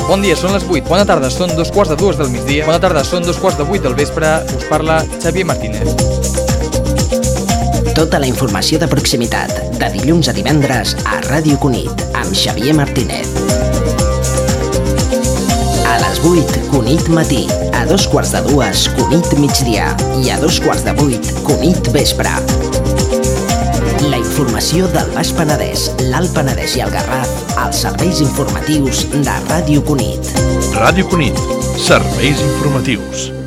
Bon dia, són les 8. Bona tarda, són 2:45 del migdia. Bona tarda, són 2:45 del vespre. Us parla Xavier Martínez. Tota la informació de proximitat, de dilluns a divendres a Ràdio Cunit, amb Xavier Martínez. A les 8, Cunit matí. A 2:45, Cunit migdia. I a 2:15, Cunit vespre. La informació del Baix Penedès, l'Alt Penedès i el Garraf als serveis informatius de Ràdio Cunit. Ràdio Cunit, serveis informatius.